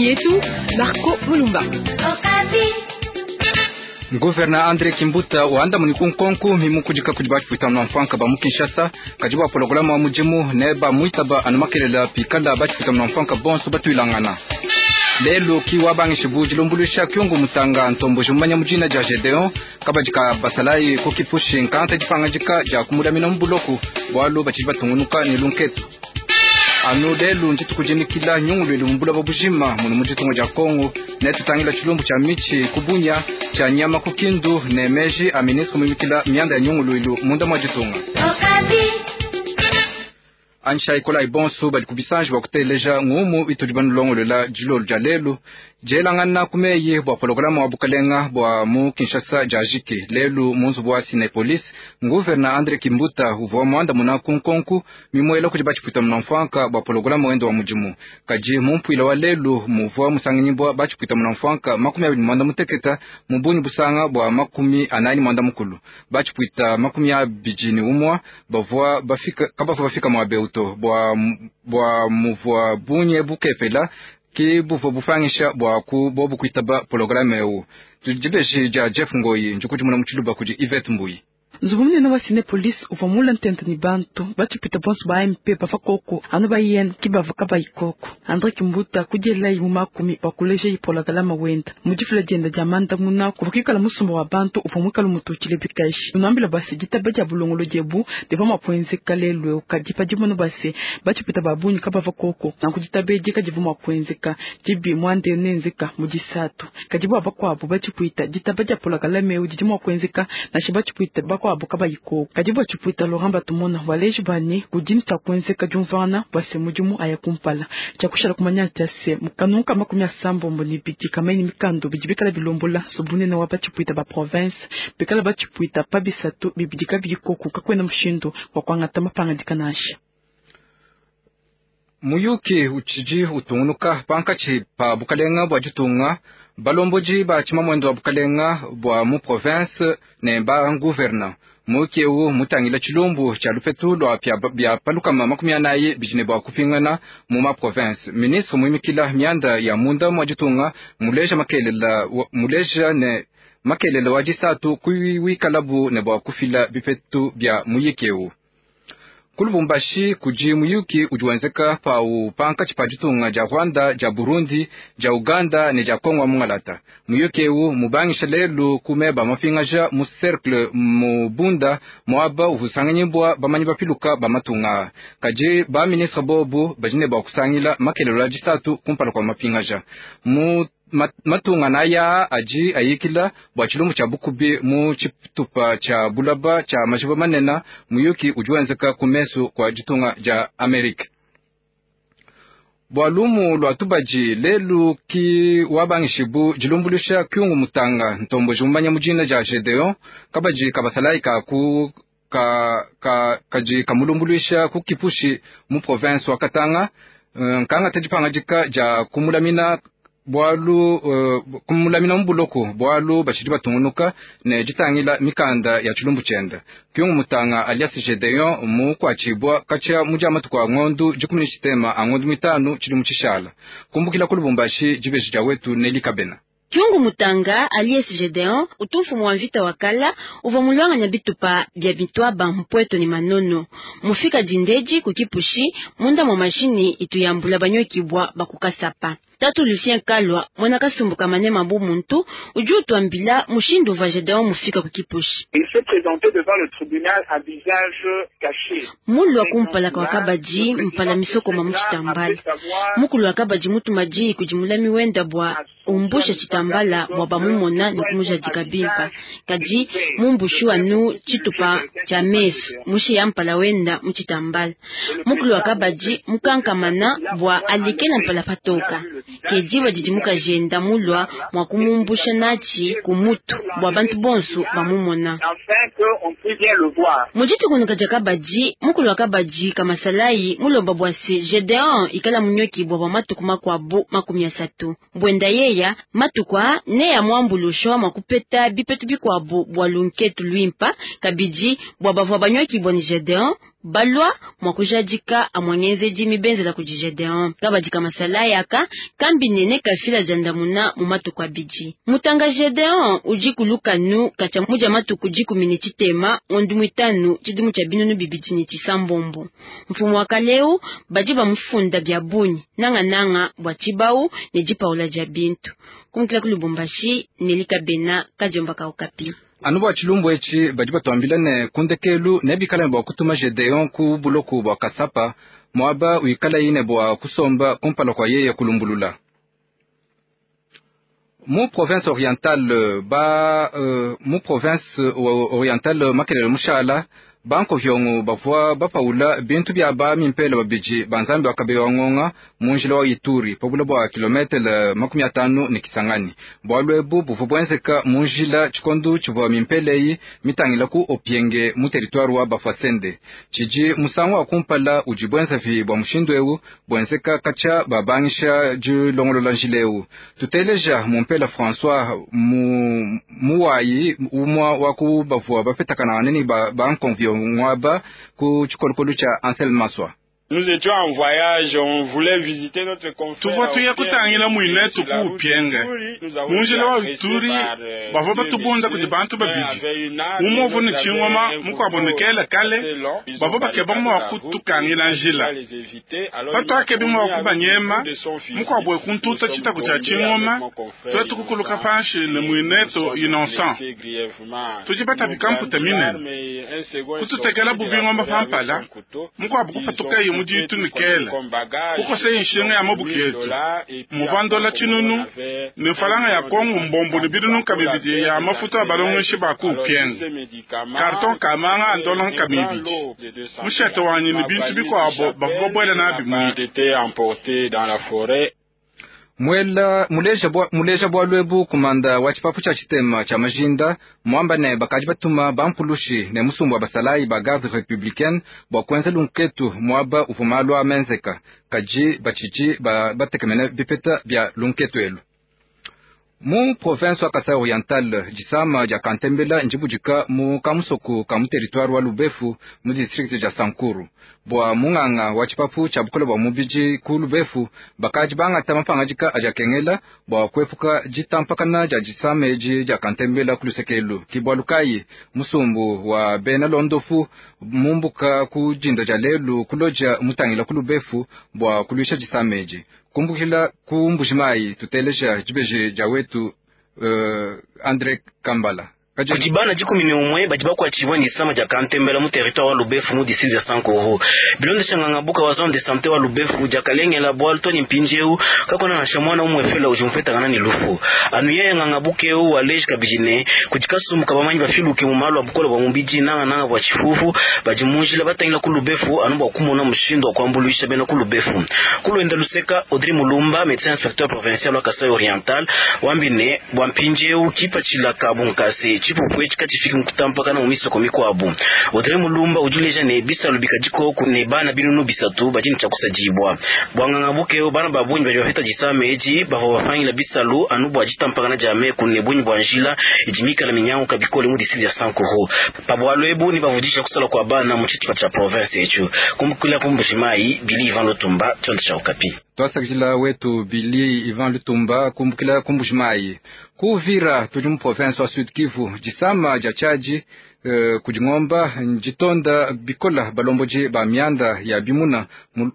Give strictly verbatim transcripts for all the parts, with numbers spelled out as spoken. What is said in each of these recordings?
yetu Marco Mulumba. Gouverneur Andre Kimbuta waanda munikunkonku mimukujika kujibati kuitana mfanka ba Kinshasa kajiba programa wa mujimu neba muitaba anamakelela pikala bati kuitana mfanka bonso batu ilangana lelo kiwa bangi shibuji lombulisha kyongo mutanga ntombo jumanya mujina ja Gedeon kabajika basalai kokipushi nkanta jipanga jika ja kumudamina mbuloku bwalo bachiba tungunuka ni lunketu anu lelu njitu kujinikila nyungulu ili mbula babujima munu mujitungo ja Kongo netu tangila chilumbu cha michi kubunya cha nyama kukindu nemeji aminisku mimikila mianda ya nyungulu ilu munda mwajitunga Ansha ikola ibonso bali kubisanji bakuteleja ngumu itujibanu longolo la jilolo jalelu jelangana kumeye bwa programa wa bukalenga bwa mu Kinshasa jajike lelu munzu bwa sine police gouverneur Andre Kimbuta uvo mwanda muna kunkonku mimoela kujibati puta mnamfanka bwa programa wendo wa mujimu kaji mumpuila wa lelu muvo musangini bwa bachi puta mnamfanka makumi abili mwanda muteketa mubuni busanga bwa makumi anani mwanda mukulu bachi puta makumi abijini umwa bavwa bafika kabafu bafika mwabeuto bwa bwa muvwa bunye bukepela ki bufo bufangisha bwa ku bobu kuitaba programe eu tujibeje ja Jeff Ngoyi njukuti muna mchiluba kuji Yvette Mbuyi Zugumune no wasine police uvamula ntenta ni bantu bati pita bonso ba M P bafa koko anu ba yen kibava kaba ikoko Andre Kimbuta kujela yi makumi bakuleje ipola galama wenda mujifula jenda jamanda muna kubukikala musumba wa bantu uvamukala mutukile bikashi unambila basi jitabaja bulongolo jebu devama poenze kalelwe ukajipa jimono basi bati pita babunyi kabava koko na kujitabeje kajivuma poenzeka jibi mwande nenzeka mujisatu kajibu abakwabo bati pita jitabaja pola galama ujijima poenzeka na shibachi pita bako abuka bayiko kajibu chupuita loramba tumona waleji bani kujini takwenze kajumvana base mujumu ayakumpala chakushara kumanya chase mukanunka makumya sambo mboni biti kameni mikando bijibikala bilombola subune na wapa chupuita ba province bikala ba chupuita pabisatu bibidika bikoku kakwena mshindo kwa kwangata mapanga dikanashi muyuki uchiji utungunuka pankachi pa bukalenga bwa jitunga balomboji ba chimamwendo wa bukalenga bwa mu province ne ba gouverneur muke u mutangila chilumbu cha lufetu lwa pya bya paluka makumi anayi bijine bwa kupingana mu ma province ministre muimikila mianda ya munda mwajitunga muleja makelela muleja ne makelela wajisatu kuiwi kalabu ne bwa kufila bifetu bya muyikeu Kulubumbashi kuji muyuki ujuwanzeka pa upanka chipajitunga ja Rwanda, ja Burundi, ja Uganda ne ja Kongo mungalata. Muyuki u mubangisha lelu kumeba mafingaja mu cercle mubunda mwaba uvusanganyibwa bamanyiba piluka bamatunga. Kaji ba ministre bobu bajine ba kusangila makelelo la jisatu kumpala kwa mafingaja. Mu matunga na ya aji ayikila bwa chilumbu cha bukubi mu chitupa cha bulaba cha majiba manena muyuki ujuwanzeka kumesu kwa jitunga ja Amerika. Bwalumu lwa tubaji lelu ki wabangishibu jilumbulisha kyungu mutanga ntombo jumbanya mujina ja Gedeon kabaji kabasalai ka ku ka ka kaji kamulumbululisha kukipushi mu province wa Katanga nkanga tejipanga jika ja kumulamina bwalu uh, kumulamina mbuloko bwalu bashiri batungunuka ne jitangila mikanda ya chilumbu chenda kyungu mutanga alias Gedeon mu kwachibwa kacha mujamatu kwa ngondu jikumi chitema angondu mitano chili muchishala kumbukila kulubumbashi jibeji ja wetu Neli Kabena Kyungu mutanga alias Gedeon utumfu mwavita wakala uvamulwanga nyabitupa bya bitwa ba mpweto ni manono mufika jindeji kukipushi munda mwa mashini ituyambula banyokibwa bakukasapa Tatu Lucien Kalwa mwana kasumbuka manema mbu muntu uju tuambila mushindu va Gedeon mufika kukipushi. Il s'est présenté devant le tribunal à visage caché. Mulu wakumpala kwa kabaji mpala misoko mamu chitambala. Mukulu wakabaji mutu maji kujimula miwenda bwa umbusha chitambala mwaba mumona ni kumuja jikabimpa. Kaji mumbushu anu chitupa cha mesu mushi ya mpala wenda mchitambala. Mukulu wakabaji mukankamana bwa alikena mpala patoka. Kejiwa jijimuka jenda mulwa mwakumumbusha nachi kumutu bwa bantu bonsu bamumona. Mujitu kunuka jakabaji mukulu wakabaji kamasalai mulomba bwase Gedeon ikala munyoki bwa bamatuku makwabu makumi asatu. Bwenda yeya matukwa ne ya mwambulusho makupeta bipetu bikwabu bwa lunketu luimpa kabiji bwa bavwa banyoki bwa ni Gedeon balwa mwakujadika amwanyeze jimi benze la kujijedeon kabadika masala yaka kambi nene kafila jandamuna mumatu kwa biji mutanga jedeon uji kulukanu kacha muja matu kujiku miniti tema ondumwitanu chidimu cha binunu bibijini chisambombo mfumu wakaleu bajiba mfunda bya bunyi nanga nanga bwachibau nejipa ula jabintu kumkila kulubumbashi nelika bena kajomba kaukapi anubu achilumbu echi bajiba tuambilane kundekelu nebikala bwa kutuma Gedeon ku buloku bwa kasapa mwaba uikala ine bwa kusomba kumpala kwa yeye kulumbulula mu province orientale ba uh, mu province uh, orientale makelele mushala banko vyongo bavwa bapaula bintu bya ba mimpele babiji banzambi wakabe wangonga munjila wa Ituri pabula bwa kilometre makumi atano ni Kisangani bwalwebu buvubwenzeka munjila chikondu chivwa mimpele yi mitangila ku opienge mu territoire wa Bafasende chiji musango akumpala ujibwenza vi bwa mushindwewu bwenzeka kacha babangisha ju longolola njileu tuteleja mumpela François mu muwayi umwa waku bavwa bafetakana nini ba bankonvyo Mwaba ku chikolokolo cha Ansel Maswa. Nous étions en voyage, on voulait visiter notre confrère. Tuvotuya kutangila mwine tuku upienge. Munjila wa Ituri, bavo batubunza kuti bantu babiji. Umovu ni chingoma, muko abonekele kale, bavo bakebamo wakutukangila njila. Pato akebimo wakubanyema, muko abwe kuntuta chita kucha chingoma, tuwe tukukuluka panshi le mwineto innocent. Tujibata vikampu temine. Kututekela bubingoma pampala, muko abukupatuka yu mudi itu nikele kuko se inshinga ya mabuketu muvandola chinunu ne falanga ya kongo mbombo ne bidunu kamibidi ya mafuta balongo shiba ku pienga karton kamanga andola kamibidi mushete wanyi ne bintu biko abo babobwela na bimu était emporté dans la forêt. Mwela muleja bwa muleja bwa lwebu kumanda wa chipapu cha chitema cha majinda mwamba ne bakaji batuma bampulushi ne musumbu wa basalai ba garde républicaine bwa kwenza lunketu mwaba ufumalwa menzeka kaji bachiji ba batekemene bipeta bya lunketu elu mu province wa Kasai Oriental jisama ja Kantembela njibujika mu kamusoku kamu territoire wa Lubefu mu district ja Sankuru bwa munganga wa chipapu cha bukole bwa mubiji ku Lubefu bakaji banga tamapanga jika aja kengela bwa kwepuka jitampakana ja jisama eji ja Kantembela kulusekelu kibwalukai musumbu wa Bena Londofu mumbuka ku jindo ja lelu kuloja mutangila ku Lubefu bwa kulisha jisama eji kumbukila kumbujimai tuteleja jibeje jawetu uh, Andre Kambala kujibana jikumi ni umwe bajiba kwa chibwani sama ja Kantembela mu territoire wa Lubefu mu district ya Sankuru bilonde changanga buka wa zone de santé wa Lubefu ja kalenge la boal toni mpinjeu kakona na shamwana umwe fela ujumfeta kana ni lufu anu yeye nganga bukeu wa lej kabijine kujikasu mukabamanyi bafiluke mu malo abukole bwa mumbiji nanga nanga bwa chifufu bajimunjila batangila ku Lubefu anu ba kumona mushindo kwa mbuluisha bena ku Lubefu kulwenda luseka Audrey Mulumba médecin inspecteur provincial wa Kasai Oriental wambine bwa mpinjeu kipa chilaka bunkase chipupwe chikatifiki mkutampaka na umiso komiko abu Audrey Mulumba ujuleja ne bisa lubika jiko kune bana binunu bisatu bajini chakusa jibwa bwanganga bukeo bana babunyi bajwafeta jisame eji bavo wafanyi la bisa lu anubu ajitampaka na jame kune bunyi bwanjila ijimika la minyangu kabikole mu disili ya Sankuru pabwalo ebu ni bavudisha kusala kwa bana mchitu cha province echu kumbukula kumbushimayi Bili Ivan Lutumba tuanda cha ukapi twasakijila wetu Bili Ivan Lutumba kumbukila kumbushimayi kuvira tujumu province wa Sud Kivu jisama jachaji uh, kujingomba njitonda bikola balomboji ba mianda ya bimuna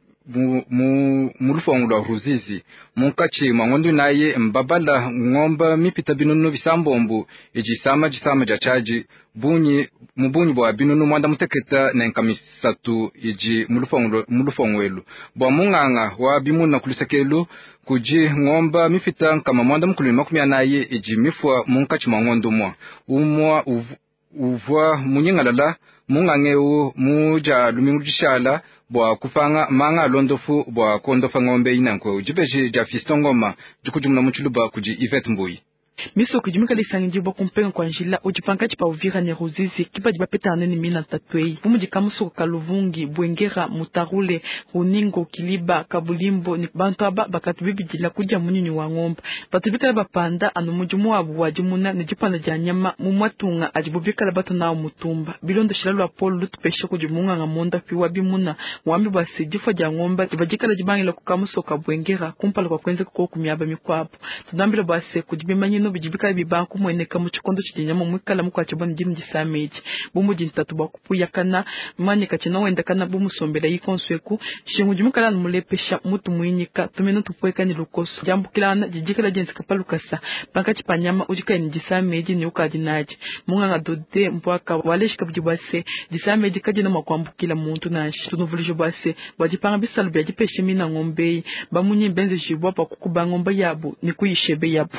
mu mu mulufongula ruzizi munkachi mwangondu naye mbabala ngomba mipita binunu bisambombu ejisama jisama jachaji bunyi mubunyi bwa binunu mwanda muteketa na nkamisatu iji mulufonglo mulufongwelu bwa munganga wa bimuna kulisekelu kuji ngomba mifita kama mwanda mkulima makumi anaye iji mifwa munkachi mwangondu mwa umwa uv, uvwa munyingalala mungangeu muja lumingujishala bwa kufanga manga londofu bwa kondofa ngombe inanko jibeje ja Fiston Ngoma jukujumna muchuluba kuji Yvette Mbuyi miso kujimika lisangi bwa kumpenga kwa njila ujipankaji pa Uvira ne Ruzizi kipa jibapeta aneni mina tatwei bumu jikamuso kaluvungi Bwengera Mutarule Runingo Kiliba Kabulimbo ni bantu aba bakatubibi jila kuja munyuni wa ngomba batubika bapanda anu mujumu wabu wajimuna ne jipanda janyama mumwatunga ajibubika labata nao mutumba bilondo shilalu apolo lutupesha kujimunga ngamonda piwa bimuna wambi basi jifa jangomba jibajika la jibangi la kukamuso kabwengera kumpala kwa kwenze kuko kumyaba mikwapo tunambilo basi kujibima nyino bijibika bibanku mweneka mu chikondo chinyama mwikala mu kwachibona jini jisameji bumu jintatu bakupuya kana manye kachina wenda kana bumu sombela yikonsweku shingu jimukala mulepesha mutu mwinyika tumeno tupweka ni lukoso jambu kilana jijikala jensi kapalukasa banka chipanyama ujika ni jisameji ni ukajinaji munga ngadode mpwaka waleshika bujibase jisameji kajina makwambukila muntu nashi tunuvulijo base bajipanga bisalu byajipeshe mina ngombe bamunye benze jibwa pa kukuba ngombe yabo ni kuyishebe yabo.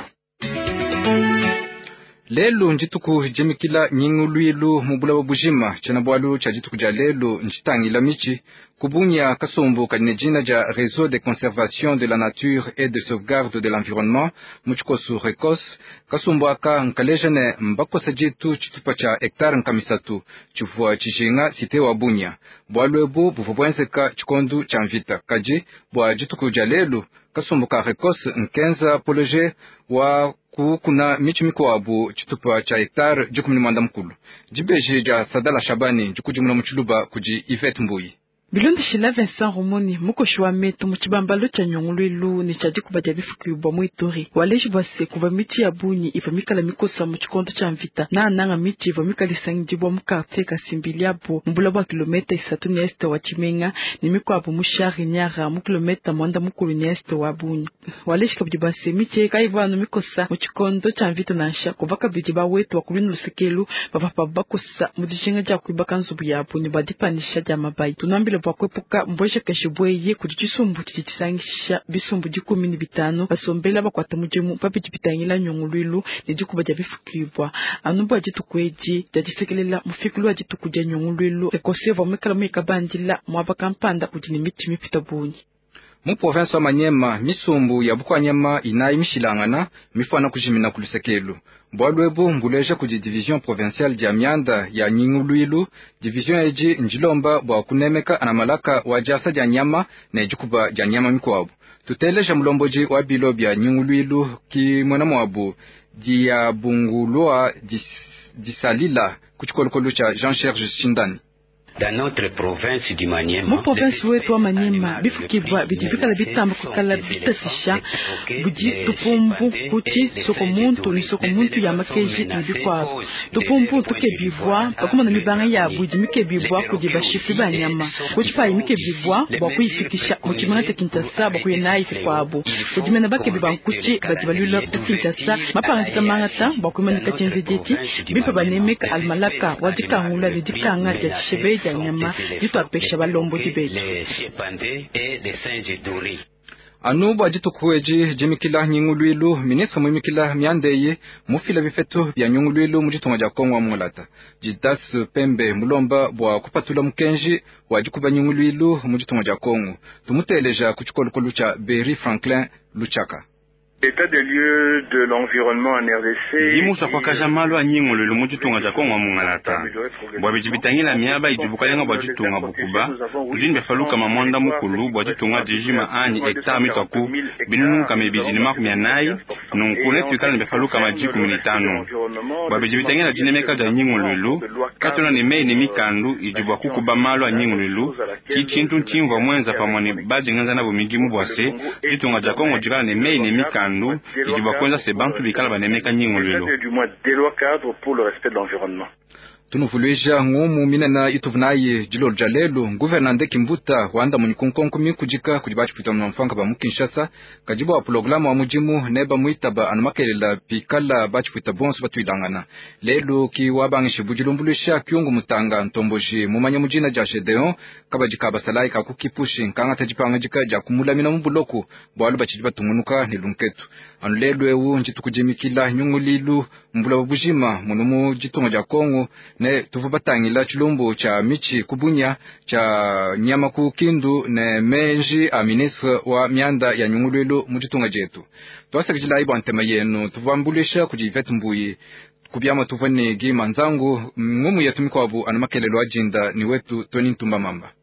Lelo njituku jemikila nyingu luilu mubula wabujima chana bwalu cha jituku ja lelo njitangi la michi kubunya kasombo kanejina ja Réseau de conservation de la nature et de sauvegarde de l'environnement muchikosu rekos kasombo aka nkalejane mbakosa jitu chitupa cha hectare nkamisatu chufua chishinga site wabunya bwalu ebu buvubwenzeka chikondu cha mvita kaji bwa jituku ja lelo kasombo ka rekos nkenza poloje wa ku kuna michi miko wabu chitupa cha hectare jukumi mwanda mkulu jibeji ja Sadala Shabani jukujimuna mchuluba kuji Yvette Mbuyi Bilondi shila Vincent Romoni muko shwa metu mchibambalo cha nyongulelu ni chaji kubaja bifukibwa mwitori waleji bwase kuba michi ya bunyi ivamika la mikosa mchikondo cha mvita na ananga michi ivamika lisangijibwa mkarte kasimbili abo mbula wa kilometa isatu ni este wa chimenga ni miko abu mushari nyara mu kilometa mwanda mukulu ni este wa bunyi waleji kabjibase michi kaiva anu mikosa mchikondo cha mvita nansha kuvaka bijiba wetu wa kulinu lusekelu babapa bakosa mujishenga ja kuibaka nzubu ya bunyi badipanisha jamabai tunambile bwa kwepuka mbosha kashibweye kujichisumbu chichisangisha bisumbu jikumi ni bitano basombela bakwata mujemu babijibitangila nyongulwilu nejikuba jabifukibwa anubwa jitukweji jajisekelela mufikulu wa jitukuja nyongulwilu ekoseva mwekala mweka bandila mwaba kampanda kujini miti mipita bunyi. Mu province wa Manyema misumbu ya bukwanyama inayi mishilangana mifana kujimina kulusekelu bwalwebu mbuleja kuji division provinciale ya mianda ya nyinguluilu division eji njilomba bwa kunemeka anamalaka wa jasa ja nyama na ejikuba ja nyama mikwabu tuteleja mulomboji wa bilo bya nyinguluilu ki mwana mwabu dia bungulwa dis, disalila kuchikolokolu cha Jean-Serge Shindani. Dans notre province du Maniema, mu province wetu wa Maniema bifukibwa bijibika la bitamba kukala bitasisha buji tupumbu kuti soko muntu ni soko muntu ya makeji tubikwa tupumbu tuke bivwa bakuma na mibanga ya buji mike bivwa kujiba shifu ba nyama kujipa mike bivwa bwa kuifikisha mukimana tekinta bwa kuyena ifikwabo kujimena bake bibankuchi badibalula tekinta mapanga zikamangata bwa kuyena kachenze jeti bipa banemeka almalaka wajika ngula lidikanga ya chebe nyama yutapesha balombo dibele anu bwa jitukweji jimikila nyingulwilu ministre mwimikila miandeye mufila bifeto bya nyingulwilu mujitonga ja Kongo mulata jidas pembe mulomba bwa kupatula mkenji wajikuba nyingulwilu mujitonga ja Kongo tumuteleja kuchikolokolu cha Berry Franklin Luchaka. L'état des lieux de l'environnement en R D C Imusa kwa kajamalo anyingolo lu mujitunga za Kongo mungalata bwa bijibitangila miaba ijibukalenga bwa jitunga bukuba kujini befaluka mamonda mukulu bwa jitunga jijima ani hektar mitaku binunu kame bijini makumi anayi nunkune tuikala befaluka majiku minitano bwa bijibitangila jinemeka ja nyingolo lu katuna ni mei ni mikandu ijibwa kukuba malo anyingolo lu kichintu nchimva mwenza pamwani baji nganza na bumigimu bwase jitunga ja Kongo jikala ni mei ni mikandu ijiba kwenza se bantu bikala banemeka nyingolelo tunuvuluisha ngumu minana ituvunaye jilolo jalelo guvernande Kimbuta wanda munyikunkonkumi kujika kujibachi pita mnamfanga ba mukinshasa kajiba wa programa wa mujimu neba muitaba anumakelela pikala bachi pita bonsu batuidangana lelo ki wabangishe bujilumbuluisha kiungu mutanga ntomboji mumanya mujina ja Gedeon kabajika basalai kakukipushi nkanga tajipanga jika ja kumula mina mbuloku bwalu bachijiba tumunuka ni lunketu anu lelo ewu njitukujimikila nyungulilu mbula bujima munumu jitonga ja Kongo ne tuvubatangila chilumbu cha michi kubunya cha nyama ku Kindu ne menji a ministre wa mianda ya nyungulwelu muchitunga jetu. Twasakijila ibo antema yenu tuvambulisha kujivetu mbuyi kubyama tuvane gi manzangu ngumu yetu mikwabu anamakelelo ajinda ni wetu Tony Ntumba Mamba.